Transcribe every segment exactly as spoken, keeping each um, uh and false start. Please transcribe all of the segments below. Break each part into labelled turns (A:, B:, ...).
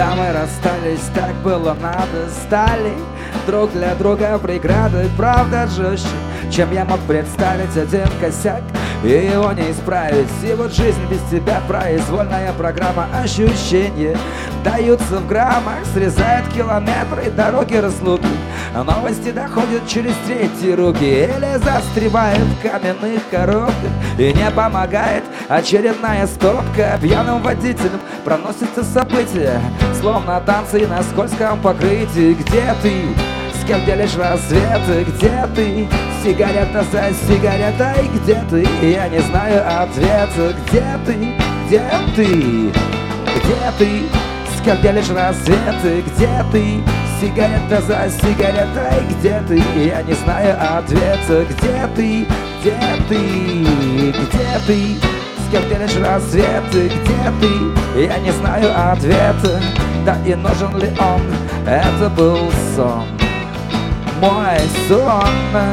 A: Когда мы расстались, так было надо. Стали друг для друга преграды. Правда жестче, чем я мог представить. Один косяк, и его не исправить. И вот жизнь без тебя произвольная программа. Ощущения даются в граммах, срезает километры дороги разлуки. Новости доходят через третьи руки или застревают в каменных коробках. И не помогает очередная стопка. Пьяным водителем проносятся события, словно танцы на скользком покрытии. Где ты? С кем делишь рассветы? Где ты? Сигарета за сигаретой. Где ты? Я не знаю ответа. Где ты? Где ты? Где ты? С кем делишь рассветы? Где ты? Сигарета за сигаретой. Где ты? Я не знаю ответа. Где ты? Где ты? Где ты? С кем делишь рассветы? Где ты? Я не знаю ответа. Да и нужен ли он? Это был сон. Мой сон.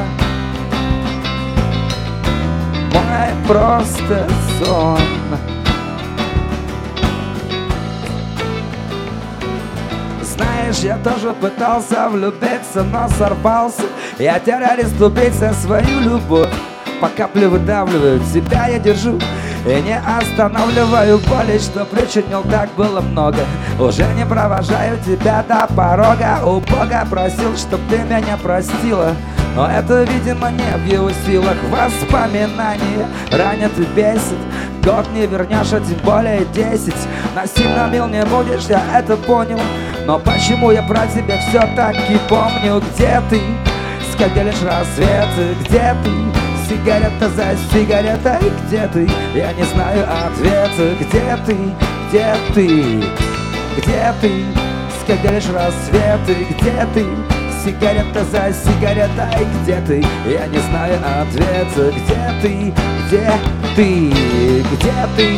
A: Мой просто сон. Знаешь, я тоже пытался влюбиться, но сорвался. Я террорист, убийца, свою любовь по капле выдавливаю. Тебя я держу и не останавливаю боли, что причинил, так было много. Уже не провожаю тебя до порога. У Бога просил, чтоб ты меня простила, но это, видимо, не в его силах. Воспоминания ранят и бесит. Год не вернешь, а тем более десять. Насильно мил не будешь, я это понял. Но почему я про тебя все-таки помню? Где ты? С кем делишь рассветы? Где ты? Сигарета за сигаретой. Где ты? Я не знаю ответа. Где ты? Где ты? Где ты? С кем делишь рассветы? Где ты? Сигарета за сигаретой. Где ты? Я не знаю ответа. Где ты? Где ты? Где ты?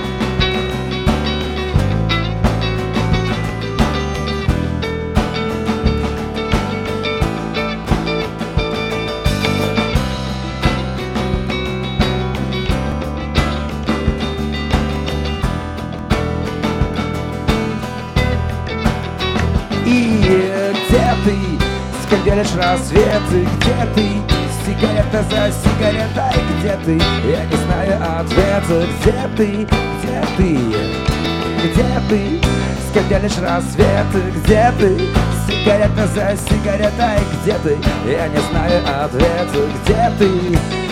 A: И где ты? С кем делишь рассветы? Где ты? Сигарета за сигаретой. Где ты? Я не знаю ответа. Где ты? Где ты? Где ты? С кем делишь рассветы? Где ты? Сигарета за сигаретой. Где ты? Я не знаю ответа. Где ты?